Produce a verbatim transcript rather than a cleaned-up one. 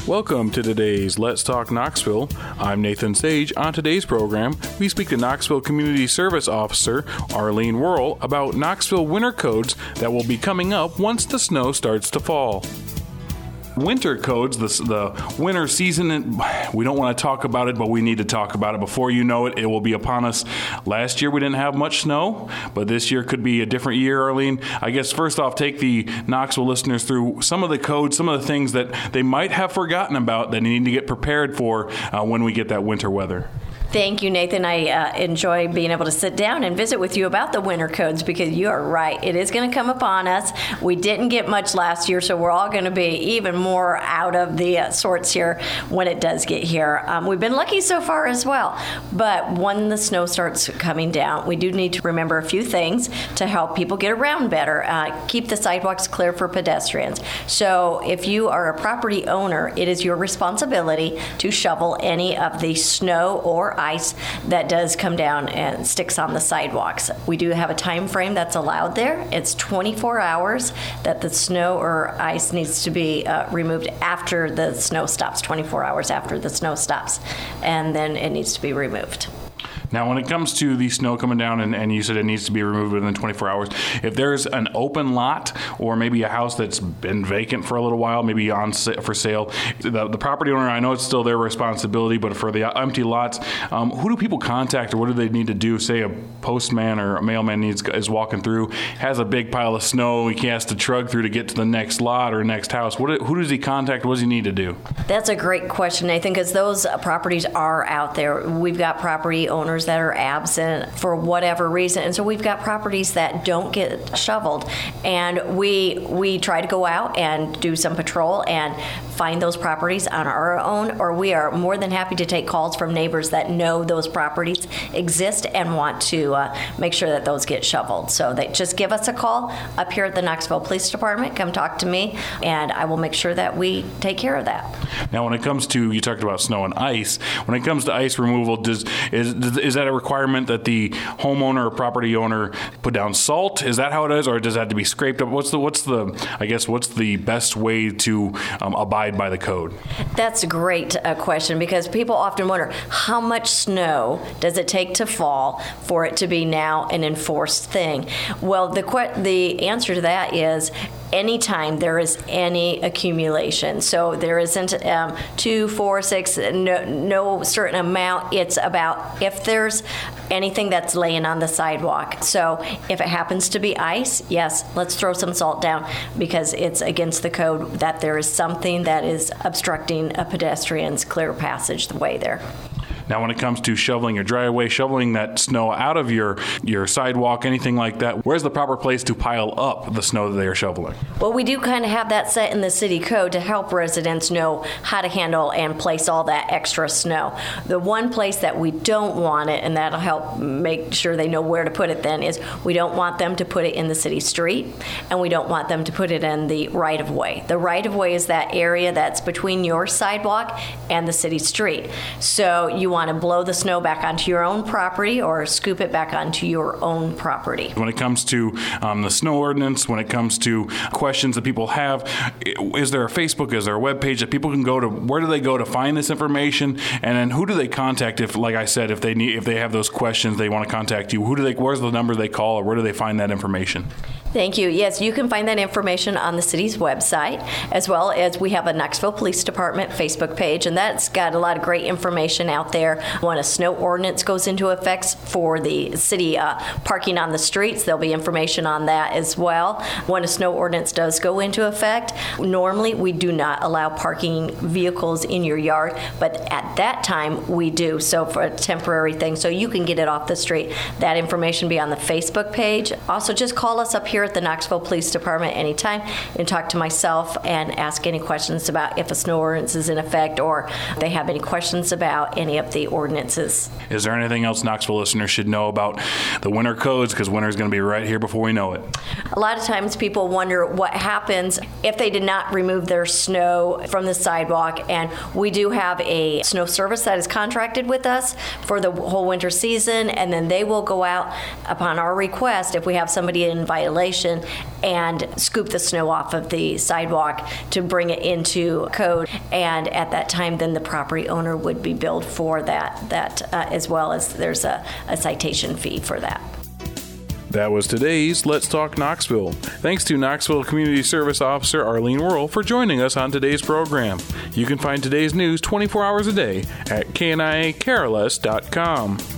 Welcome to today's Let's Talk Knoxville. I'm Nathan Sage. On today's program, we speak to Knoxville Community Service Officer Arlene Worrell about Knoxville winter codes that will be coming up once the snow starts to fall. Winter codes, the, the winter season, we don't want to talk about it, but we need to talk about it. Before you know it, it will be upon us. Last year we didn't have much snow, but this year could be a different year, Arlene. I guess first off, take the Knoxville listeners through some of the codes, some of the things that they might have forgotten about that they need to get prepared for uh, when we get that winter weather. Thank you, Nathan. I uh, enjoy being able to sit down and visit with you about the winter codes because you are right. It is going to come upon us. We didn't get much last year, so we're all going to be even more out of the uh, sorts here when it does get here. Um, we've been lucky so far as well, but when the snow starts coming down, we do need to remember a few things to help people get around better. Uh, keep the sidewalks clear for pedestrians. So if you are a property owner, it is your responsibility to shovel any of the snow or ice that does come down and sticks on the sidewalks. We do have a time frame that's allowed there. It's twenty-four hours that the snow or ice needs to be uh, removed after the snow stops, twenty-four hours after the snow stops, and then it needs to be removed. Now, when it comes to the snow coming down, and, and you said it needs to be removed within twenty-four hours, if there's an open lot or maybe a house that's been vacant for a little while, maybe on sa- for sale, the, the property owner, I know it's still their responsibility, but for the empty lots, um, who do people contact or what do they need to do? Say a postman or a mailman needs is walking through, has a big pile of snow, he has to trug through to get to the next lot or next house. What, who does he contact? What does he need to do? That's a great question, Nathan, because those properties are out there. We've got property owners that are absent for whatever reason, and so we've got properties that don't get shoveled, and we we try to go out and do some patrol and find those properties on our own, or we are more than happy to take calls from neighbors that know those properties exist and want to uh, make sure that those get shoveled. So they just give us a call up here at the Knoxville Police Department, come talk to me, and I will make sure that we take care of that. Now, when it comes to, you talked about snow and ice, when it comes to ice removal, does is is that a requirement that the homeowner or property owner put down salt? Is that how it is, or does that have to be scraped up? What's the what's the I guess what's the best way to um, abide by the code? That's a great uh, question because people often wonder how much snow does it take to fall for it to be now an enforced thing. Well, the que- the answer to that is anytime there is any accumulation. So there isn't um, two, four, six, no, no certain amount. It's about if there's anything that's laying on the sidewalk. So if it happens to be ice, yes, let's throw some salt down because it's against the code that there is something that is obstructing a pedestrian's clear passage the way there. Now, when it comes to shoveling your driveway, shoveling that snow out of your, your sidewalk, anything like that, where's the proper place to pile up the snow that they are shoveling? Well, we do kind of have that set in the city code to help residents know how to handle and place all that extra snow. The one place that we don't want it, and that'll help make sure they know where to put it then, is we don't want them to put it in the city street, and we don't want them to put it in the right-of-way. The right-of-way is that area that's between your sidewalk and the city street. So you want want to blow the snow back onto your own property or scoop it back onto your own property. When it comes to um, the snow ordinance, when it comes to questions that people have, is there a Facebook, is there a web page that people can go to? Where do they go to find this information? And then who do they contact if, like I said, if they need, if they have those questions, they want to contact you? Who do they? Where's the number they call, or where do they find that information? Thank you. Yes, you can find that information on the city's website, as well as we have a Knoxville Police Department Facebook page, and that's got a lot of great information out there. When a snow ordinance goes into effect for the city uh, parking on the streets, there'll be information on that as well. When a snow ordinance does go into effect, normally we do not allow parking vehicles in your yard, but at that time we do, so for a temporary thing, so you can get it off the street. That information will be on the Facebook page. Also, just call us up here at the Knoxville Police Department anytime and talk to myself and ask any questions about if a snow ordinance is in effect or they have any questions about any of the ordinances. Is there anything else Knoxville listeners should know about the winter codes? Because winter is going to be right here before we know it. A lot of times people wonder what happens if they did not remove their snow from the sidewalk, and we do have a snow service that is contracted with us for the whole winter season, and then they will go out upon our request if we have somebody in violation violation and scoop the snow off of the sidewalk to bring it into code. And at that time, then the property owner would be billed for that, that uh, as well as there's a, a citation fee for that. That was today's Let's Talk Knoxville. Thanks to Knoxville Community Service Officer Arlene Worrell for joining us on today's program. You can find today's news twenty-four hours a day at K N I A Care Less dot com.